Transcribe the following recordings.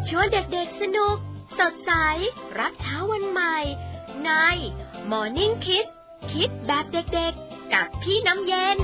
ชวนเด็กๆสนุกสดใสรับเช้าวันใหม่ใน Morning Kids คิดแบบเด็กๆกับพี่น้ำเย็น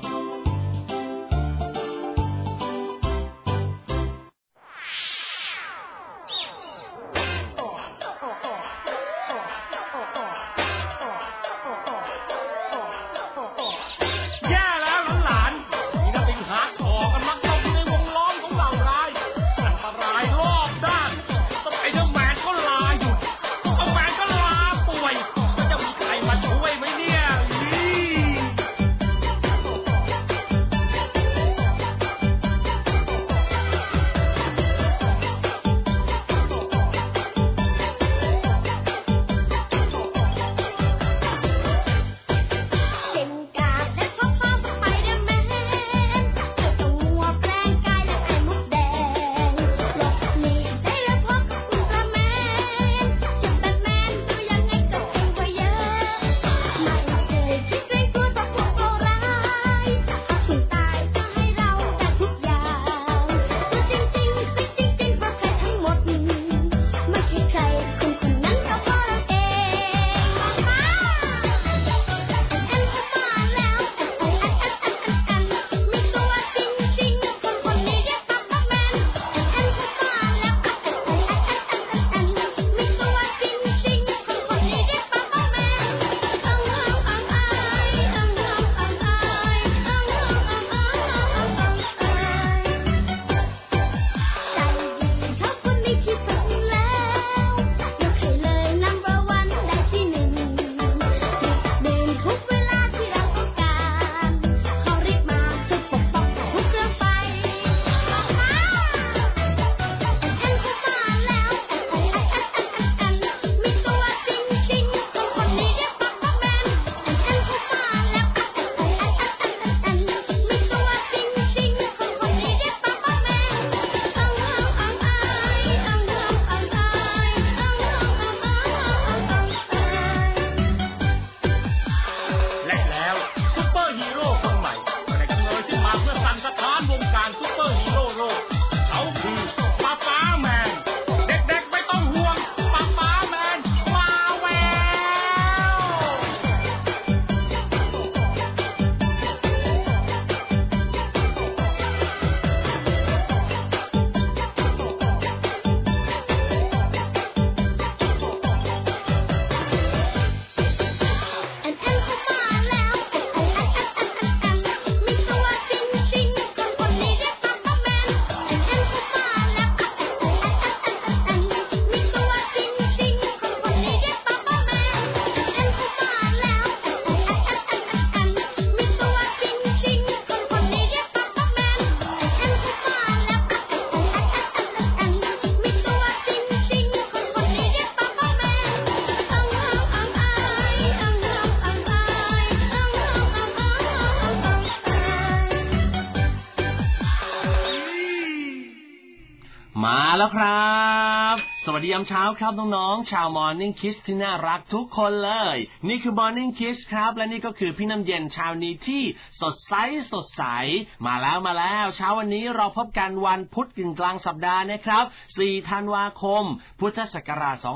มาแล้วครับสวัสดียามเช้าครับน้องๆชาว Morning Kids ที่น่ารักทุกคนเลยนี่คือ Morning Kids ครับและนี่ก็คือพี่น้ำเย็นเช้านี้ที่สดใสมาแล้วเช้าวันนี้เราพบกันวันพุธกึ่งกลางสัปดาห์นะครับ4ธันวาคมพุทธศักราช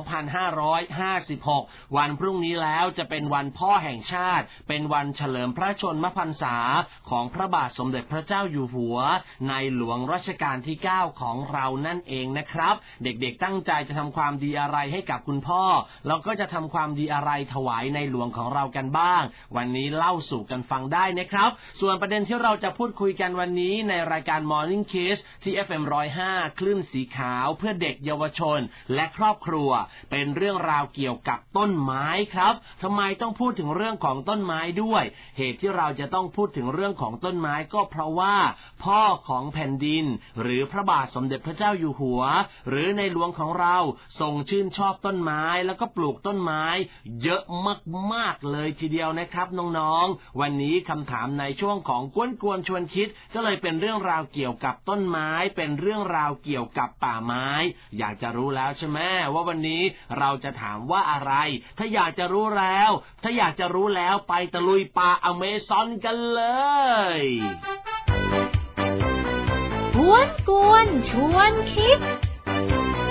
2556วันพรุ่งนี้แล้วจะเป็นวันพ่อแห่งชาติเป็นวันเฉลิมพระชนมพรรษาของพระบาทสมเด็จพระเจ้าอยู่หัวในหลวงรัชกาลที่9ของเรานั่นเองนะครับเด็กๆตั้งใจจะทำความดีอะไรให้กับคุณพ่อแล้วก็จะทำความดีอะไรถวายในหลวงของเรากันบ้างวันนี้เล่าสู่กันฟังได้นะครับส่วนประเด็นที่เราจะพูดคุยกันวันนี้ในรายการ Morning Kids ที่ FM 105 คลื่นสีขาวเพื่อเด็กเยาวชนและครอบครัวเป็นเรื่องราวเกี่ยวกับต้นไม้ครับทำไมต้องพูดถึงเรื่องของต้นไม้ด้วยเหตุที่เราจะต้องพูดถึงเรื่องของต้นไม้ก็เพราะว่าพ่อของแผ่นดินหรือพระบาทสมเด็จพระเจ้าอยู่หัวหรือในหลวงของเราทรงชื่นชอบต้นไม้แล้วก็ปลูกต้นไม้เยอะมากๆเลยทีเดียวนะครับน้องๆวันนี้คำถามในช่วงของกวนชวนคิดก็เลยเป็นเรื่องราวเกี่ยวกับต้นไม้เป็นเรื่องราวเกี่ยวกับป่าไม้อยากจะรู้แล้วใช่ไหมว่าวันนี้เราจะถามว่าอะไรถ้าอยากจะรู้แล้วไปตะลุยป่าอเมซอนกันเลยกวนชวนคิด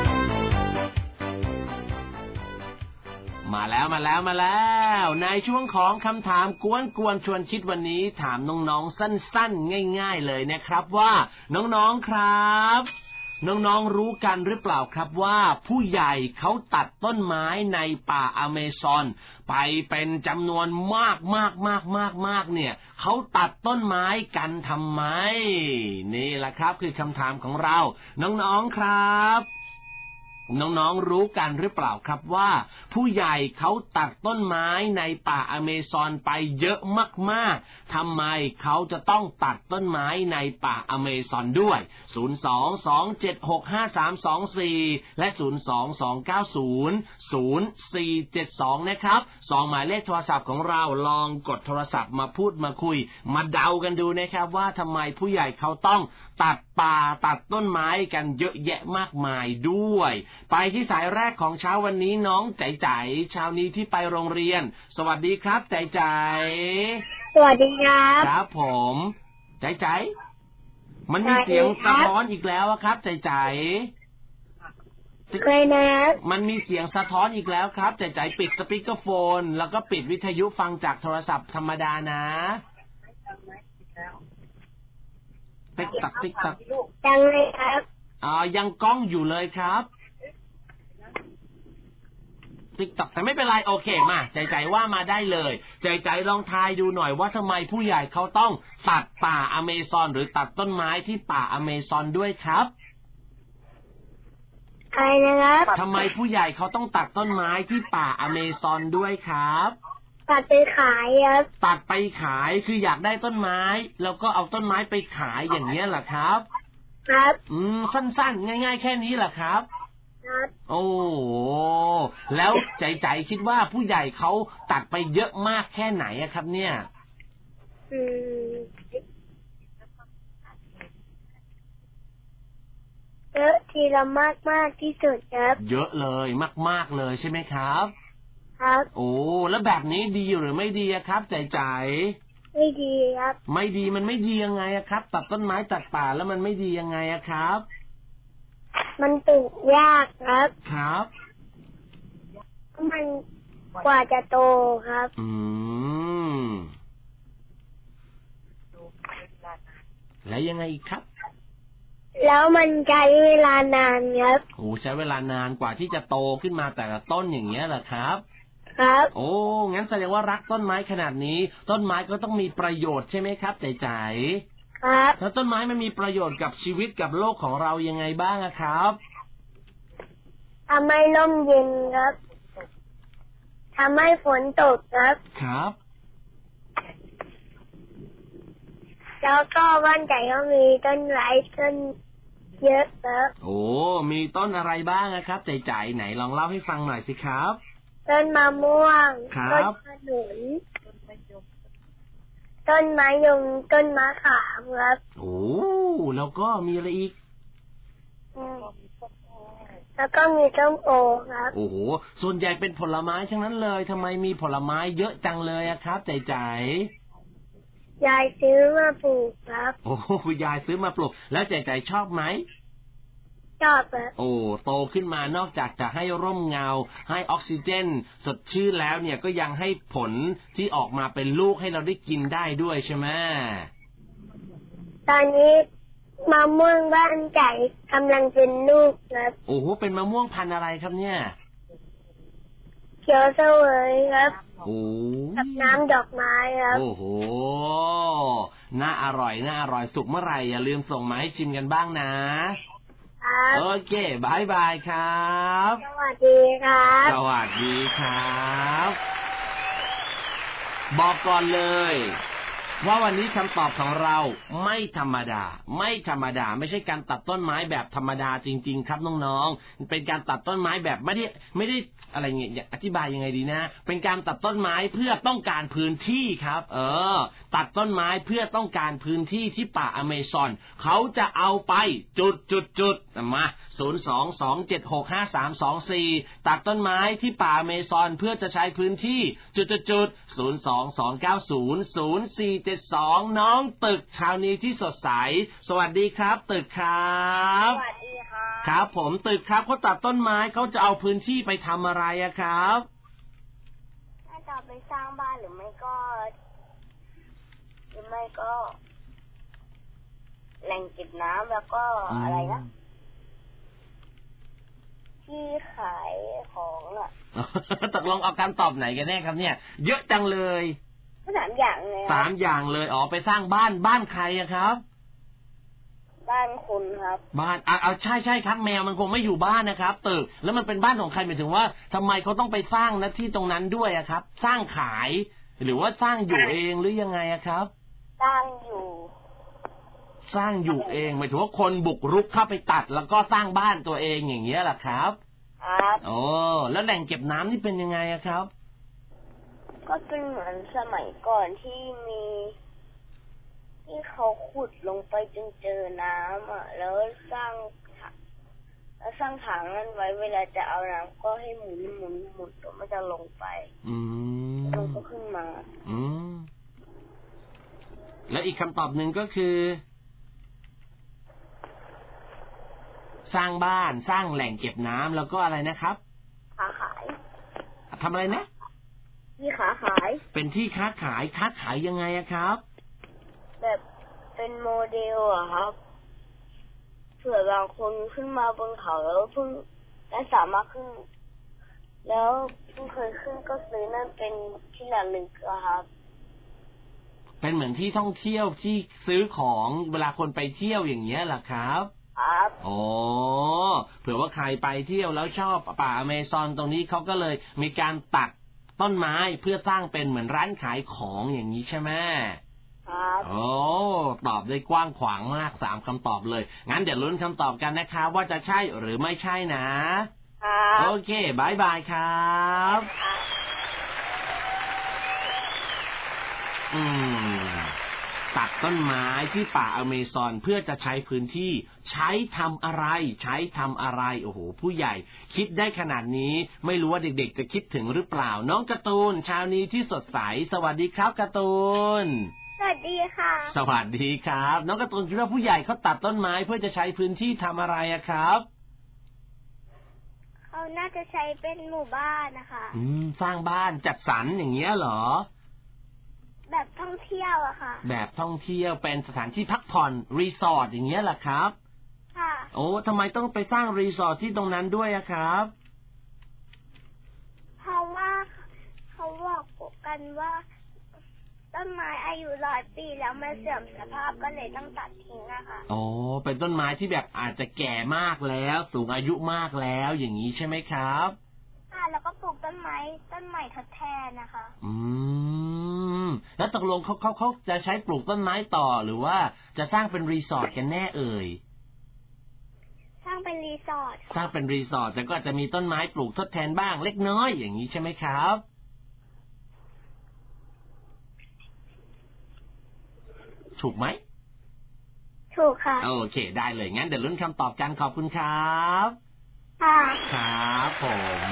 แล้วในช่วงของคำถามกวนชวนคิดวันนี้ถามน้องๆสั้นๆง่ายๆเลยนะครับว่าน้องๆครับน้องๆรู้กันหรือเปล่าครับว่าผู้ใหญ่เขาตัดต้นไม้ในป่าอเมซอนไปเป็นจำนวนมากเนี่ยเขาตัดต้นไม้กันทำไมนี่แหละครับคือคำถามของเราน้องๆครับน้องๆรู้กันหรือเปล่าครับว่าผู้ใหญ่เขาตัดต้นไม้ในป่าอเมซอนไปเยอะมากๆทำไมเขาจะต้องตัดต้นไม้ในป่าอเมซอนด้วย022765324และ022900472นะครับ2หมายเลขโทรศัพท์ของเราลองกดโทรศัพท์มาพูดมาคุยมาเดากันดูนะครับว่าทำไมผู้ใหญ่เขาต้องตัดป่าตัดต้นไม้กันเยอะแยะมากมายด้วยไปที่สายแรกของเช้าวันนี้น้องใจเช้านี้ที่ไปโรงเรียนสวัสดีครับใจสวัสดีครับครับผมใจมันมีเสียงสะท้อนอีกแล้วครับใจเคยนะมันมีเสียงสะท้อนอีกแล้วครับใจปิดสปีกเกอร์โฟนแล้วก็ปิดวิทยุฟังจากโทรศัพท์ธรรมดานะติ๊กตักยังเลยครับยังก้องอยู่เลยครับติ๊กตักแต่ไม่เป็นไรโอเคมาใจว่ามาได้เลยใจลองทายดูหน่อยว่าทำไมผู้ใหญ่เขาต้องตัดป่าอเมซอนหรือตัดต้นไม้ที่ป่าอเมซอนด้วยครับอะไรนะครับทำไมผู้ใหญ่เขาต้องตัดต้นไม้ที่ป่าอเมซอนด้วยครับตัดไปขายครับตัดไปขายคืออยากได้ต้นไม้แล้วก็เอาต้นไม้ไปขายอย่างเงี้ยเหรอครับครับสั้นๆง่ายๆแค่นี้เหรอครับครับโอ้แล้วใจคิดว่าผู้ใหญ่เขาตัดไปเยอะมากแค่ไหนอะครับเนี่ยเยอะทีละมากที่สุดครับเยอะเลยมากเลยใช่ไหมครับครับโอ้แล้วแบบนี้ดีหรือไม่ดีครับใจไม่ดีครับไม่ดีมันไม่ดียังไงครับตัดต้นไม้ตัดป่าแล้วมันไม่ดียังไงครับมันปลูกยากครับครับมันกว่าจะโตครับแล้วยังไงอีกครับแล้วมันใช้เวลานานครับโอ้ใช้เวลานานกว่าที่จะโตขึ้นมาแต่ละต้นอย่างเงี้ยเหรอครับครับโอ้งั้นแสดงว่ารักต้นไม้ขนาดนี้ต้นไม้ก็ต้องมีประโยชน์ใช่ไหมครับใจครับแล้วต้นไม้มันมีประโยชน์กับชีวิตกับโลกของเรายังไงบ้างครับทำให้ร่มเย็นครับทำให้ฝนตกครับครับแล้วก็บ้านใจก็มีต้นไม้ต้นเยอะครับโอ้มีต้นอะไรบ้างครับใจไหนลองเล่าให้ฟังหน่อยสิครับต้นมะม่วงต้นขนุนต้นมะยมต้นมะขามครับโอ้แล้วก็มีอะไรอีกแล้วก็มีส้มโอครับโอ้โหส่วนใหญ่เป็นผลไม้ทั้งนั้นเลยทำไมมีผลไม้เยอะจังเลยครับใจยายซื้อมาปลูกครับโอ้คุณยายซื้อมาปลูกแล้วใจชอบไหมชอบครับโอ้โตขึ้นมานอกจากจะให้ร่มเงาให้ออกซิเจนสดชื่นแล้วเนี่ยก็ยังให้ผลที่ออกมาเป็นลูกให้เราได้กินได้ด้วยใช่ไหมตอนนี้มะม่วงบ้านใจกำลังเป็นลูกครับโอ้โหเป็นมะม่วงพันธุ์อะไรครับเนี่ยเขียวเสวยครับโอ้กับน้ำดอกไม้ครับโอ้โหน่าอร่อยสุกเมื่อไหร่อย่าลืมส่งมาให้ชิมกันบ้างนะโอเคบายบายครับสวัสดีครับสวัสดีครับบอกก่อนเลยว่าวันนี้คำตอบของเราไม่ธรรมดาไม่ใช่การตัดต้นไม้แบบธรรมดาจริงๆครับน้องๆเป็นการตัดต้นไม้แบบไม่ได้อะไรเงี้ยอธิบายยังไงดีนะเป็นการตัดต้นไม้เพื่อต้องการพื้นที่ครับตัดต้นไม้เพื่อต้องการพื้นที่ที่ป่าอเมซอนเขาจะเอาไปจุดมา022765324ตัดต้นไม้ที่ป่าอเมซอนเพื่อจะใช้พื้นที่จุด022900472น้องตึกเช้านี้ที่สดใสสวัสดีครับตึกครับสวัสดีครับครับผมตึกครับเขาตัดต้นไม้เขาจะเอาพื้นที่ไปทำอะไรครับสร้างบ้านหรือไม่ก็แหล่งเก็บน้ำแล้วก็อะไรนะที่ขายของอ่ะตกลงเอาการตอบไหนกันแน่ครับเนี่ยเยอะจังเลย 3 อย่างเลย 3 อย่างเลยอ๋อไปสร้างบ้านใครอะครับบ้านคุณครับบ้านเอาใช่ครับแมวมันคงไม่อยู่บ้านนะครับตึกแล้วมันเป็นบ้านของใครหมายถึงว่าทำไมเขาต้องไปสร้างณที่ตรงนั้นด้วยอะครับสร้างขายหรือว่าสร้างอยู่เองหรือยังไงอะครับสร้างอยู่เองหมายถึงว่าคนบุกรุกเข้าไปตัดแล้วก็สร้างบ้านตัวเองอย่างเงี้ยแหละครับครับโอ้แล้วแหล่งเก็บน้ำนี่เป็นยังไงอะครับก็เป็นเหมือนสมัยก่อนที่เขาขุดลงไปจนเจอน้ำอ่ะแล้วสร้างถังนั้นไว้เวลาจะเอาน้ำก็ให้หมุนแล้วมันจะลงไปลงก็ขึ้นมาแล้วอีกคำตอบหนึ่งก็คือสร้างบ้านสร้างแหล่งเก็บน้ำแล้วก็อะไรนะครับค้าขายทำอะไรนะที่ค้าขายเป็นที่ค้าขายยังไงอะครับแบบเป็นโมเดลอะครับเผื่อบางคนขึ้นมาบนเขาแล้วเพิ่งได้สามารถขึ้นแล้วเพิ่งเคยขึ้นก็ซื้อนั่นเป็นที่ระลึกอะครับเป็นเหมือนที่ท่องเที่ยวที่ซื้อของเวลาคนไปเที่ยวอย่างเงี้ยเหรอครับครับโอ้เผื่อว่าใครไปเที่ยวแล้วชอบป่าอเมซอนตรงนี้เขาก็เลยมีการตัดต้นไม้เพื่อสร้างเป็นเหมือนร้านขายของอย่างนี้ใช่ไหมครับโอ้ตอบได้กว้างขวางมาก3 คำตอบเลยงั้นเดี๋ยวลุ้นคำตอบกันนะครับว่าจะใช่หรือไม่ใช่นะครับโอเคบายบายครับตัดต้นไม้ที่ป่าอเมซอนเพื่อจะใช้พื้นที่ใช้ทำอะไรโอ้โหผู้ใหญ่คิดได้ขนาดนี้ไม่รู้ว่าเด็กๆจะคิดถึงหรือเปล่าน้องการ์ตูนเช้านี้ที่สดใสสวัสดีครับการ์ตูนสวัสดีค่ะสวัสดีครับน้องการ์ตูนคิดว่าผู้ใหญ่เขาตัดต้นไม้เพื่อจะใช้พื้นที่ทำอะไรอะครับเขาน่าจะใช้เป็นหมู่บ้านนะคะสร้างบ้านจัดสรรอย่างเงี้ยเหรอแบบท่องเที่ยวอะค่ะแบบท่องเที่ยวเป็นสถานที่พักผ่อนรีสอร์ทอย่างเงี้ยแหละครับค่ะโอ้ทำไมต้องไปสร้างรีสอร์ทที่ตรงนั้นด้วยอะครับเพราะว่าเขาบอกกันว่าต้นไม้อายุ100 ปีแล้วมันเสื่อมสภาพก็เลยต้องตัดทิ้งอะค่ะโอ้เป็นต้นไม้ที่แบบอาจจะแก่มากแล้วสูงอายุมากแล้วอย่างนี้ใช่ไหมครับแล้วก็ปลูกต้นใหม่ทดแทนนะคะแล้วตกลงเขาจะใช้ปลูกต้นไม้ต่อหรือว่าจะสร้างเป็นรีสอร์ทกันแน่เอ่ยสร้างเป็นรีสอร์ทแต่ก็จะมีต้นไม้ปลูกทดแทนบ้างเล็กน้อยอย่างนี้ใช่ไหมครับถูกไหมถูกค่ะโอเคได้เลยงั้นเดี๋ยวลุ้นคำตอบกันขอบคุณครับครับผม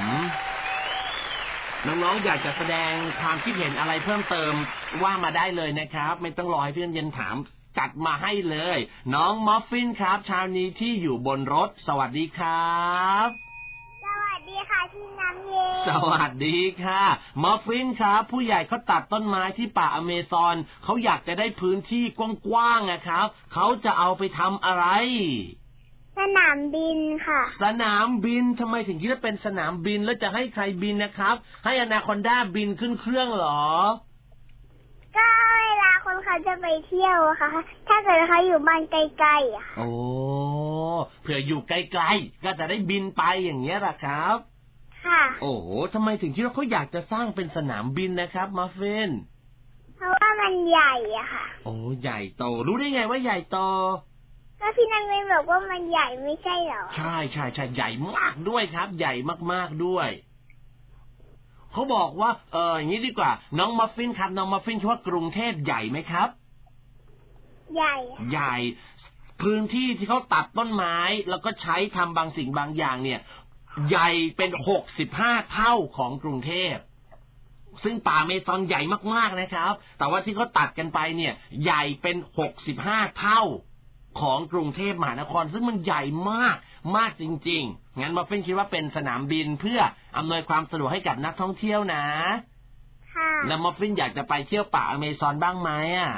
น้องๆอยากจะแสดงความคิดเห็นอะไรเพิ่มเติมว่ามาได้เลยนะครับไม่ต้องรอให้พี่น้ำเย็นถามจัดมาให้เลยน้องมอฟฟินครับเช้านี้ที่อยู่บนรถสวัสดีครับสวัสดีค่ะพี่น้ำเย็นสวัสดีค่ะมอฟฟินครับผู้ใหญ่เขาตัดต้นไม้ที่ป่าอเมซอนเขาอยากจะได้พื้นที่กว้างๆนะครับเขาจะเอาไปทำอะไรสนามบินค่ะสนามบินทำไมถึงคิดว่าเป็นสนามบินแล้วจะให้ใครบินนะครับให้อนาคอนด้าบินขึ้นเครื่องหรอก็เวลาคนเขาจะไปเที่ยวค่ะถ้าเกิดเขาอยู่บ้านใกล้ๆโอ้เผื่ออยู่ไกลๆก็จะได้บินไปอย่างเงี้ยล่ะครับค่ะโอ้โหทำไมถึงคิดว่าเขาอยากจะสร้างเป็นสนามบินนะครับมัฟฟินเพราะว่ามันใหญ่อะค่ะโอ้ใหญ่โตรู้ได้ไงว่าใหญ่โตก็พี่นันเวนบอกว่ามันใหญ่ไม่ใช่หรอใช่ใหญ่มากด้วยครับใหญ่มากๆด้วยเขาบอกว่าอย่างนี้ดีกว่าน้องมัฟฟินครับน้องมัฟฟินคิดว่ากรุงเทพใหญ่ไหมครับใหญ่พื้นที่ที่เขาตัดต้นไม้แล้วก็ใช้ทำบางสิ่งบางอย่างเนี่ยใหญ่เป็น65 เท่าของกรุงเทพซึ่งป่าเมซอนใหญ่มากๆนะครับแต่ว่าที่เขาตัดกันไปเนี่ยใหญ่เป็น65 เท่าของกรุงเทพมหานครซึ่งมันใหญ่มากจริงๆงั้นมาฟินคิดว่าเป็นสนามบินเพื่ออำนวยความสะดวกให้กับนักท่องเที่ยวนะค่ะแล้วมัฟฟินอยากจะไปเที่ยวป่าอเมซอนบ้างไหมอ่ะ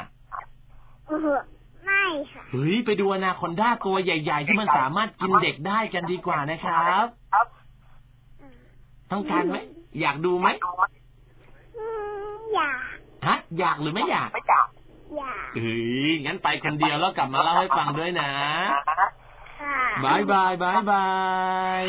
ไม่ค่ะเฮ้ยไปดูอนาคอนดาตัวใหญ่ๆที่มันสามารถกินเด็กได้กันดีกว่านะครับต้องการไหมอยากดูไหมอยากฮะอยากหรือไม่อยากอยากเฮ้ยงั้นไปคนเดียวแล้วกลับมาเล่าให้ฟังด้วยนะบายบายบายบาย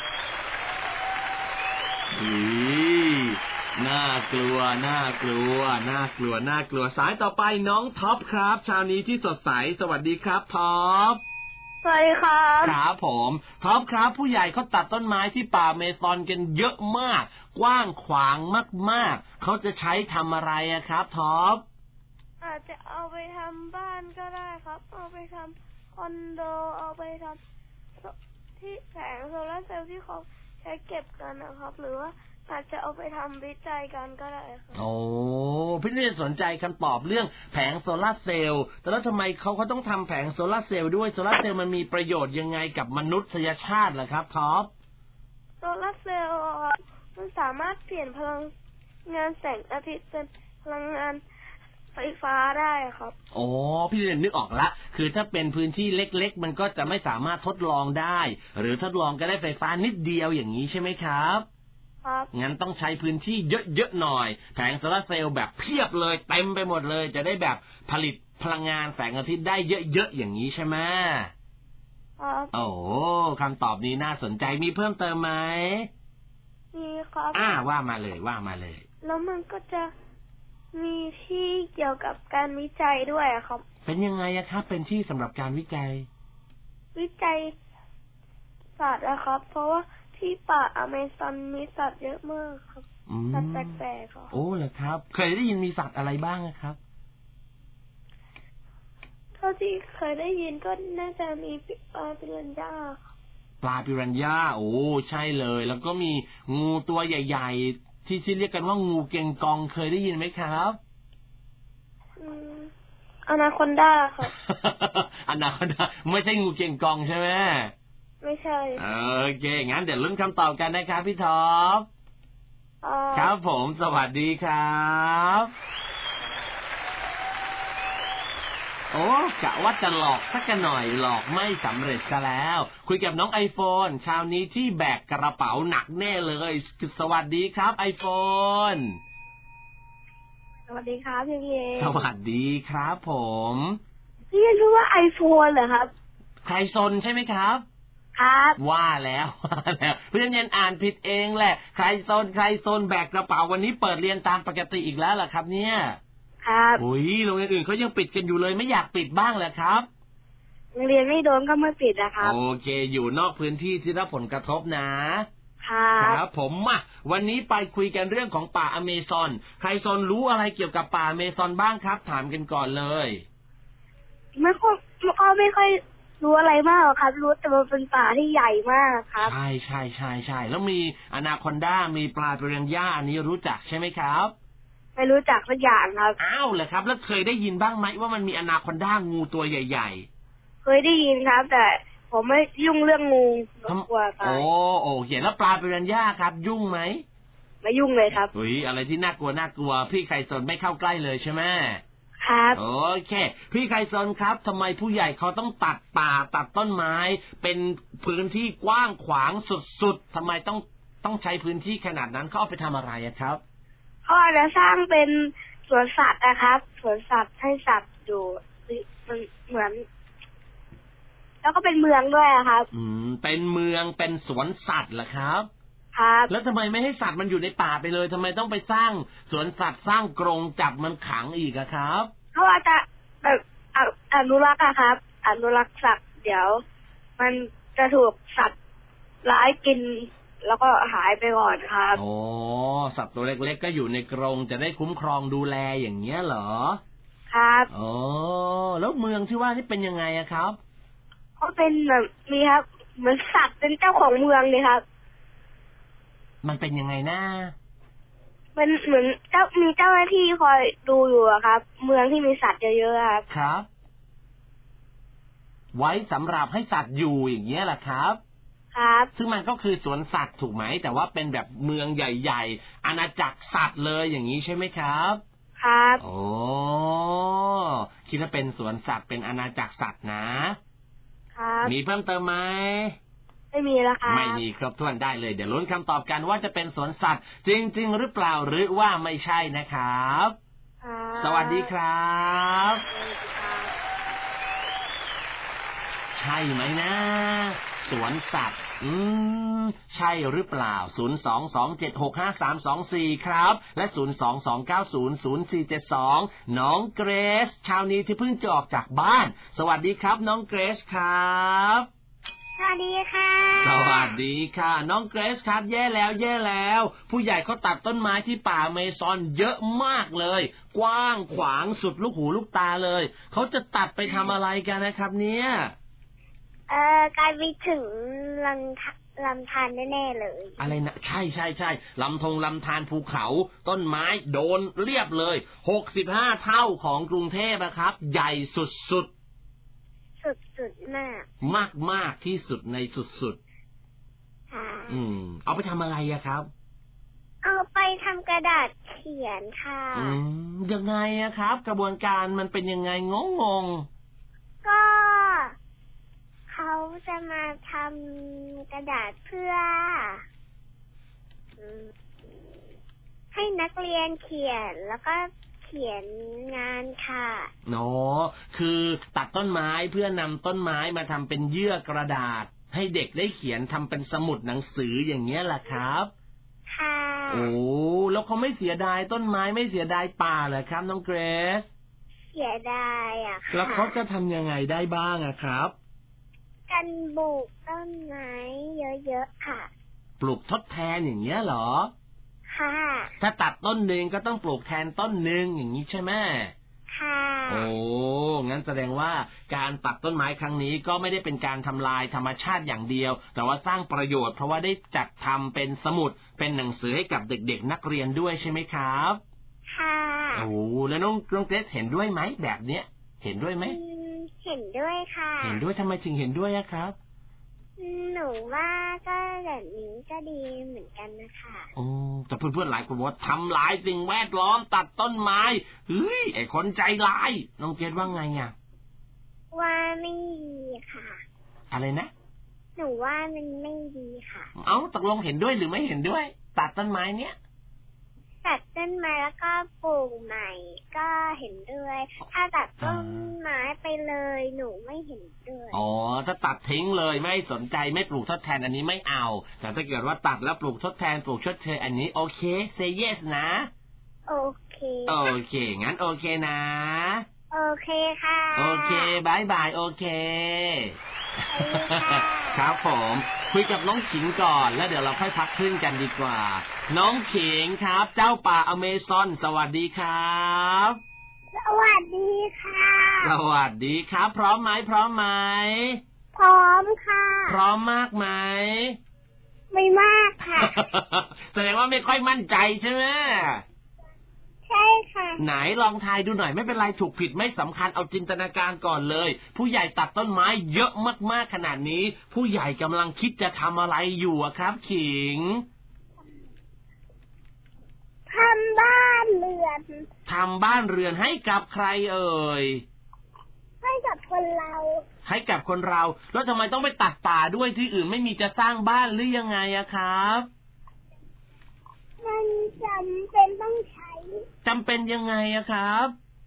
น่ากลัวน่ากลัวน่ากลัวน่ากลัวสายต่อไปน้องท็อปครับเช้านี้ที่สดใสสวัสดีครับท็อปสวัสดีครับครับผมท็อปครับผู้ใหญ่เขาตัดต้นไม้ที่ป่าเมซอนกันเยอะมากกว้างขวางมากๆเขาจะใช้ทำอะไรอะครับท็อปอาจจะเอาไปทำบ้านก็ได้ครับเอาไปทำคอนโดเอาไปทำที่แผงโซลาร์เซลล์ที่เขาใช้เก็บกันนะครับหรือว่าอาจจะเอาไปทำวิจัยกันก็ได้ครับโอ้พี่เรียนสนใจคำตอบเรื่องแผงโซลาร์เซลล์แต่แล้วทำไมเขาต้องทำแผงโซลาร์เซลล์ด้วยโซลาร์เซลล์มันมีประโยชน์ยังไงกับมนุษยชาติล่ะครับท็อปโซลาร์เซลล์มันสามารถเปลี่ยนพลังงานแสงอาทิตย์เป็นพลังงานไฟฟ้าได้ครับโอ้พี่เรียนนึกออกละคือถ้าเป็นพื้นที่เล็กๆมันก็จะไม่สามารถทดลองได้หรือทดลองก็ได้ไฟฟ้านิดเดียวอย่างนี้ใช่ไหมครับงั้นต้องใช้พื้นที่เยอะๆหน่อยแผงโซลาร์เซลล์แบบเพียบเลยเต็มไปหมดเลยจะได้แบบผลิตพลังงานแสงอาทิตย์ได้เยอะๆอย่างนี้ใช่ไหมโอ้คำตอบนี้น่าสนใจมีเพิ่มเติมไหมมีครับว่ามาเลยแล้วมันก็จะมีที่เกี่ยวกับการวิจัยด้วยครับเป็นยังไงครับเป็นที่สำหรับการวิจัยสัตว์นะครับเพราะว่าที่ป่าอเมซอนมีสัตว์เยอะมากครับสัตว์แปลกๆครับโอ้เหรอครับเคยได้ยินมีสัตว์อะไรบ้างครับเท่าที่เคยได้ยินก็น่าจะมีปลาปิรันย่าโอ้ใช่เลยแล้วก็มีงูตัวใหญ่ๆที่เรียกกันว่างูเกงกองเคยได้ยินไหมครับอนาคอนดาครับอนาคอนดาไม่ใช่งูเกงกองใช่ไหมไม่ใช่โอเคงั้นเดี๋ยวลุ้นคำตอบกันนะครับพี่ท็อปครับผมสวัสดีครับโอ้กะว่าจะหลอกสักหน่อยหลอกไม่สำเร็จซะแล้วคุยกับน้อง iPhone เช้านี้ที่แบกกระเป๋าหนักแน่เลยสวัสดีครับ iPhone สวัสดีครับพี่เอสวัสดีครับผมพี่รู้ว่า iPhone เหรอครับใครซนใช่ไหมครับครับว่าแล้วเพื่อนยันอ่านผิดเองแหละใครโซนแบกกระเป๋าวันนี้เปิดเรียนตามปกติอีกแล้วเหรอครับเนี่ยครับโอ้ยโรงเรียนอื่นเขายังปิดกันอยู่เลยไม่อยากปิดบ้างเหรอครับโรงเรียนไม่โดนก็ไม่ปิดนะครับโอเคอยู่นอกพื้นที่ที่รับผลกระทบนะครับผมมาวันนี้ไปคุยกันเรื่องของป่าอเมซอนใครโซนรู้อะไรเกี่ยวกับป่าอเมซอนบ้างครับถามกันก่อนเลยไม่ค่อยรู้อะไรมากครับรู้แต่มันเป็นป่าที่ใหญ่มากครับใช่แล้วมีอนาคอนดามีปลาปิรันย่าอันนี้รู้จักใช่ไหมครับไม่รู้จักสักอย่างครับอ้าวเหรอครับแล้วเคยได้ยินบ้างไหมว่ามันมีอนาคอนดางูตัวใหญ่ๆเคยได้ยินครับแต่ผมไม่ยุ่งเรื่องงูกลัวตายโอ้เห็นแล้วปลาปิรันย่าครับยุ่งไหมไม่ยุ่งเลยครับอะไรที่น่ากลัวพี่ไข่สนไม่เข้าใกล้เลยใช่ไหมครับโอเคพี่ไคซอนครับทำไมผู้ใหญ่เขาต้องตัดป่าตัดต้นไม้เป็นพื้นที่กว้างขวางสุดๆทำไมต้องใช้พื้นที่ขนาดนั้นเขาเอาไปทำอะไรครับเขาอาจจะสร้างเป็นสวนสัตว์นะครับสวนสัตว์ให้สัตว์อยู่เหมือนแล้วก็เป็นเมืองด้วยครับเป็นเมืองเป็นสวนสัตว์เหรอครับครับแล้วทำไมไม่ให้สัตว์มันอยู่ในป่าไปเลยทำไมต้องไปสร้างสวนสัตว์สร้างกรงจับมันขังอีกครับเขาอาจจะแบบอนุรักษ์ครับอนุรักษ์สัตว์เดี๋ยวมันจะถูกสัตว์ร้ายกินแล้วก็หายไปก่อนครับโอ้สัตว์ตัวเล็กๆก็อยู่ในกรงจะได้คุ้มครองดูแลอย่างเงี้ยเหรอครับโอ้แล้วเมืองที่ว่านี่เป็นยังไงครับเขาเป็นแบบมีครับเหมือนสัตว์เป็นเจ้าของเมืองเลยครับมันเป็นยังไงนะมันเหมือนมีเจ้าหน้าที่คอยดูอยู่ครับเมืองที่มีสัตว์เยอะๆครับครับไว้สำหรับให้สัตว์อยู่อย่างเงี้ยแหละครับครับซึ่งมันก็คือสวนสัตว์ถูกไหมแต่ว่าเป็นแบบเมืองใหญ่ๆอาณาจักรสัตว์เลยอย่างนี้ใช่ไหมครับครับโอ้คิดว่าเป็นสวนสัตว์เป็นอาณาจักรสัตว์นะครับมีเพิ่มเติมไหมไม่มีแล้วครับไม่มีครบถ้วนได้เลยเดี๋ยวลุ้นคำตอบกันว่าจะเป็นสวนสัตว์จริงๆหรือเปล่าหรือว่าไม่ใช่นะครับสวัสดีครับใช่ไหมนะสวนสัตว์ใช่หรือเปล่า022765324ครับและ022900472น้องเกรซชาวนี้ที่เพิ่งจะออกจากบ้านสวัสดีครับน้องเกรซครับสวัสดีค่ะสวัสดีค่ะน้องเกรซครับแย่แล้วผู้ใหญ่เขาตัดต้นไม้ที่ป่าเมซอนเยอะมากเลยกว้างขวางสุดลูกหูลูกตาเลยเขาจะตัดไปทำอะไรกันนะครับเนี่ยกลายไปถึงลำธารแน่ๆเลยอะไรนะใช่ลำธารภูเขาต้นไม้โดนเรียบเลย65เท่าของกรุงเทพนะครับใหญ่สุดมากที่สุดในสุดเอาไปทำอะไรอะครับเอาไปทำกระดาษเขียนค่ะยังไงอะครับกระบวนการมันเป็นยังไงงงก็เขาจะมาทำกระดาษเพื่อให้นักเรียนเขียนแล้วก็เขียนงานค่ะคือตัดต้นไม้เพื่อนำต้นไม้มาทำเป็นเยื่อกระดาษให้เด็กได้เขียนทำเป็นสมุดหนังสืออย่างเงี้ยแหละครับค่ะโอ้แล้วเขาไม่เสียดายต้นไม้ไม่เสียดายป่าเหรอครับน้องเกรซเสียดายอะค่ะแล้วเขาจะทำยังไงได้บ้างอะครับการปลูกต้นไม้เยอะๆค่ะปลูกทดแทนอย่างเงี้ยเหรอค่ะถ้าตัดต้นหนึ่งก็ต้องปลูกแทนต้นหนึ่งอย่างนี้ใช่ไหมค่ะโอ้งั้นแสดงว่าการตัดต้นไม้ครั้งนี้ก็ไม่ได้เป็นการทำลายธรรมชาติอย่างเดียวแต่ว่าสร้างประโยชน์เพราะว่าได้จัดทำเป็นสมุดเป็นหนังสือให้กับเด็กๆนักเรียนด้วยใช่ไหมครับค่ะโอ้แล้วน้องเกรซเห็นด้วยไหมแบบเนี้ยเห็นด้วยไหมเห็นด้วยค่ะเห็นด้วยทำไมถึงเห็นด้วยอะครับหนูว่าก็แบบนี้ก็ดีเหมือนกันนะคะแต่เพื่อนๆหลายคนบอกว่าทำลายสิ่งแวดล้อมตัดต้นไม้เฮ้ยไอ้คนใจร้ายน้องเกดว่าไงอ่ะว่าไม่ดีค่ะอะไรนะหนูว่ามันไม่ดีค่ะตกลงเห็นด้วยหรือไม่เห็นด้วยตัดต้นไม้เนี้ยตัดต้นไม้แล้วก็ปลูกใหม่ก็เห็นด้วยถ้าตัดต้นไม้ไปเลยหนูไม่เห็นด้วยถ้าตัดทิ้งเลยไม่สนใจไม่ปลูกทดแทนอันนี้ไม่เอาแต่ถ้าเกิดว่าตัดแล้วปลูกทดแทนปลูกชดเชยอันนี้โอเค say yes นะโอเคงั้นโอเคนะโอเคค่ะโอเคบายโอเคครับผมคุยกับน้องขิงก่อนแล้วเดี๋ยวเราค่อยพักครึ่งกันดีกว่าน้องขิงครับเจ้าป่าอเมซอนสวัสดีครับสวัสดีค่ะสวัสดีครับพร้อมไหมพร้อมค่ะพร้อมมากไหมไม่มากค่ะแสดงว่าไม่ค่อยมั่นใจใช่ไหมใช่ค่ะไหนลองทายดูหน่อยไม่เป็นไรถูกผิดไม่สำคัญเอาจินตนาการก่อนเลยผู้ใหญ่ตัดต้นไม้เยอะมากๆขนาดนี้ผู้ใหญ่กำลังคิดจะทำอะไรอยู่ครับขิงทำบ้านเรือนให้กับใครเอ่ยให้กับคนเราแล้วทำไมต้องไปตัดป่าด้วยที่อื่นไม่มีจะสร้างบ้านหรือยังไงอะครับมันจำเป็นต้องใช้จำเป็นยังไงอะครับ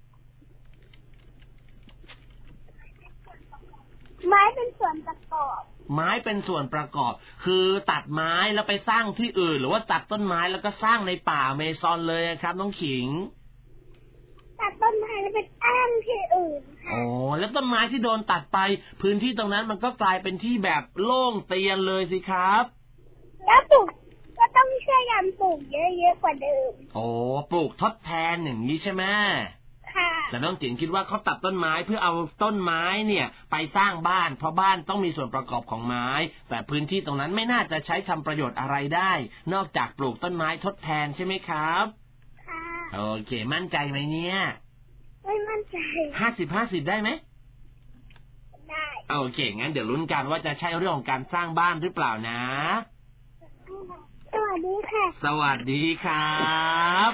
ไม้เป็นส่วนประกอบคือตัดไม้แล้วไปสร้างที่อื่นหรือว่าตัดต้นไม้แล้วก็สร้างในป่าเมซอนเลยครับน้องขิงตัดต้นไม้แล้วไปตั้งที่อื่นแล้วต้นไม้ที่โดนตัดไปพื้นที่ตรงนั้นมันก็กลายเป็นที่แบบโล่งเตียนเลยสิครับแล้วปลูกก็ต้องช่วยกันปลูกเยอะๆกว่าเดิมปลูกทดแทนอย่างนี้ใช่ไหมค่ะแต่น้องจิ๋งคิดว่าเขาตัดต้นไม้เพื่อเอาต้นไม้เนี่ยไปสร้างบ้านเพราะบ้านต้องมีส่วนประกอบของไม้แต่พื้นที่ตรงนั้นไม่น่าจะใช้ทำประโยชน์อะไรได้นอกจากปลูกต้นไม้ทดแทนใช่ไหมครับค่ะโอเคมั่นใจไหมเนี่ยไม่มั่นใจ 50-50ได้ไหมได้โอเคงั้นเดี๋ยวลุ้นกันว่าจะใช่เรื่องของการสร้างบ้านหรือเปล่านะสวัสดีค่ะสวัสดีครับ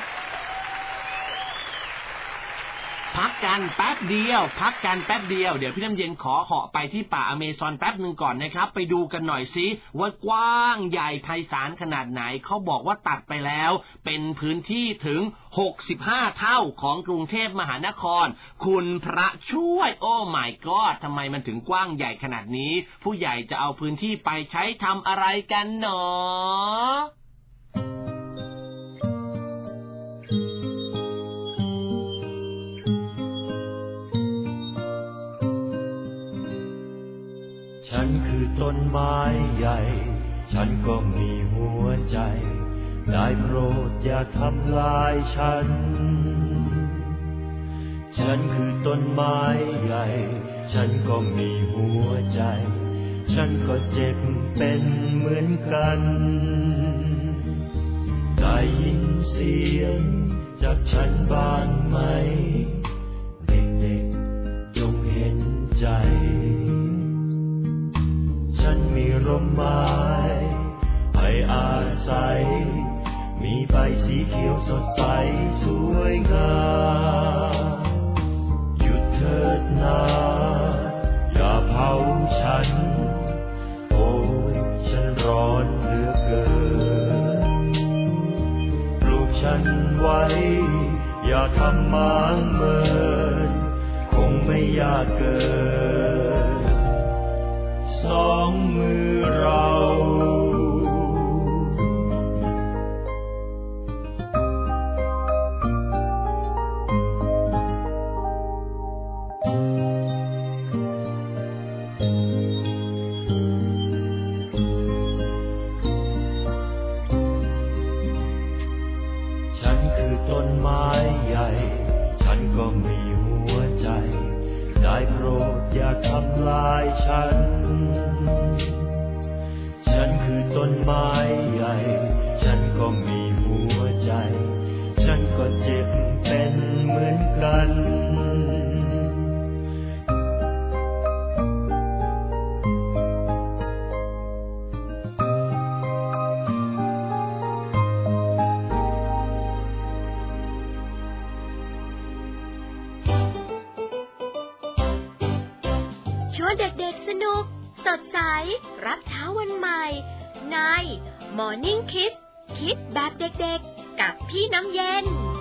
พักกันแป๊บเดียวเดี๋ยวพี่น้ำเย็นขอเหาะไปที่ป่าอเมซอนแป๊บนึงก่อนนะครับไปดูกันหน่อยสิว่ากว้างใหญ่ไพศาลขนาดไหนเขาบอกว่าตัดไปแล้วเป็นพื้นที่ถึง65เท่าของกรุงเทพมหานครคุณพระช่วยโอ้ my god ทำไมมันถึงกว้างใหญ่ขนาดนี้ผู้ใหญ่จะเอาพื้นที่ไปใช้ทำอะไรกันหนอฉันคือต้นไม้ใหญ่ฉันก็มีหัวใจได้โปรดอย่าทำลายฉันฉันคือต้นไม้ใหญ่ฉันก็มีหัวใจฉันก็เจ็บเป็นเหมือนกันได้ยินเสียงจากฉันบ้างไหมเด็กๆจงเห็นใจฉันมีร่มไม้ให้อาศัยมีใบสีเขียวสดใสสวยงามหยุดเถิดนาอย่าเผาฉันโอ้ยฉันร้อนเหลือเกินปลูกฉันไว้อย่าทำมางเมินคงไม่ยากเกินสองมือเราฉันคือต้นไม้ใหญ่ฉันก็มีหัวใจได้โปรดอย่าทำลายฉันฉันคือต้นไม้ใหญ่ฉันก็มีหัวใจฉันก็เจ็บเป็นเหมือนกันชวนเด็กๆสนุกสดใสรับเช้าวันใหม่ใน Morning Kids คิดแบบเด็กๆกับพี่น้ำเย็น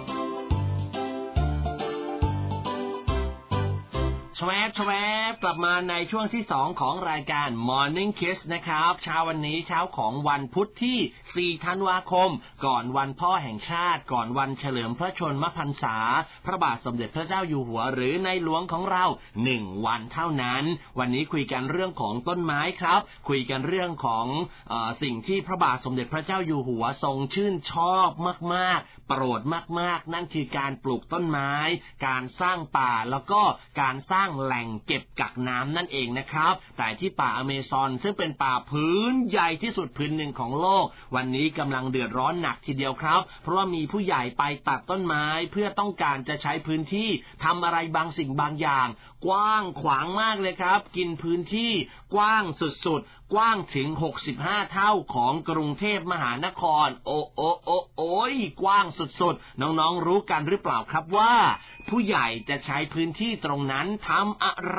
แชวบกลับมาในช่วงที่2ของรายการ Morning Kids นะครับเช้าวันนี้เช้าของวันพุธที่4ธันวาคมก่อนวันพ่อแห่งชาติก่อนวันเฉลิมพระชนมพรรษาพระบาทสมเด็จพระเจ้าอยู่หัวหรือในหลวงของเรา1วันเท่านั้นวันนี้คุยกันเรื่องของต้นไม้ครับคุยกันเรื่องของสิ่งที่พระบาทสมเด็จพระเจ้าอยู่หัวทรงชื่นชอบมากๆโปรดมากๆนั่นคือการปลูกต้นไม้การสร้างป่าแล้วก็การสร้างแหล่งเก็บกักน้ำนั่นเองนะครับแต่ที่ป่าอเมซอนซึ่งเป็นป่าพื้นใหญ่ที่สุดพื้นหนึ่งของโลกวันนี้กำลังเดือดร้อนหนักทีเดียวครับเพราะว่ามีผู้ใหญ่ไปตัดต้นไม้เพื่อต้องการจะใช้พื้นที่ทำอะไรบางสิ่งบางอย่างกว้างขวางมากเลยครับกินพื้นที่กว้างสุดๆกว้างถึง65เท่าของกรุงเทพมหานครโอ้ยกว้างสุดๆน้องๆรู้กันหรือเปล่าครับว่าผู้ใหญ่จะใช้พื้นที่ตรงนั้นทำอะไร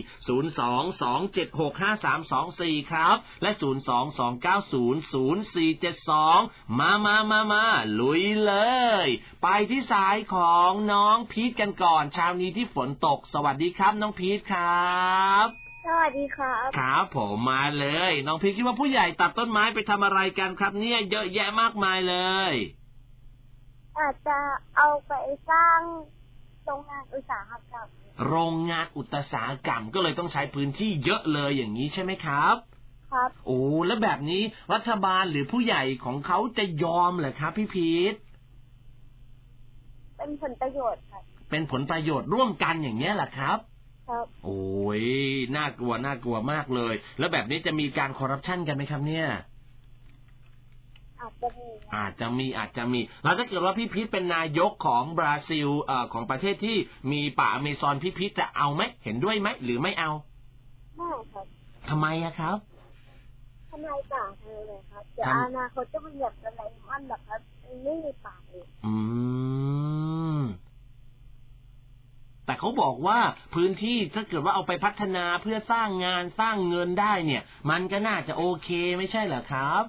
022765324ครับและ022900472มาลุยเลยไปที่สายของน้องพีทกันก่อนเช้านี้ที่ฝนตกสวัสดีครับน้องพีทครับสวัสดีครับครับผมมาเลยน้องพีทคิดว่าผู้ใหญ่ตัดต้นไม้ไปทำอะไรกันครับเนี่ยเยอะแยะมากมายเลยอาจจะเอาไปสร้างโรงงานอุตสาหกรรมโรงงานอุตสาหกรรมก็เลยต้องใช้พื้นที่เยอะเลยอย่างนี้ใช่ไหมครับครับโอ้แล้วแบบนี้รัฐบาลหรือผู้ใหญ่ของเขาจะยอมเหรอครับพี่พีทเป็นผลประโยชน์ครับเป็นผลประโยชน์ร่วมกันอย่างเงี้ยแหละครับครับโอ้ยน่ากลัวมากเลยแล้วแบบนี้จะมีการคอร์รัปชันกันไหมครับเนี่ยอาจจะมีแล้วถ้าเกิดว่าพี่พีทเป็นนายกของบราซิลของประเทศที่มีป่าอเมซอนพี่พีทจะเอาไหมเห็นด้วยไหมหรือไม่เอาไม่ครับทำไมอะครับทำลายป่าเลยครับเดี๋ยวอนาคตจะเป็นแบบอะไรมันแบบครับไม่มีป่าเลยแต่เขาบอกว่าพื้นที่ถ้าเกิดว่าเอาไปพัฒนาเพื่อสร้างงานสร้างเงินได้เนี่ยมันก็น่าจะโอเคไม่ใช่เหรอครับ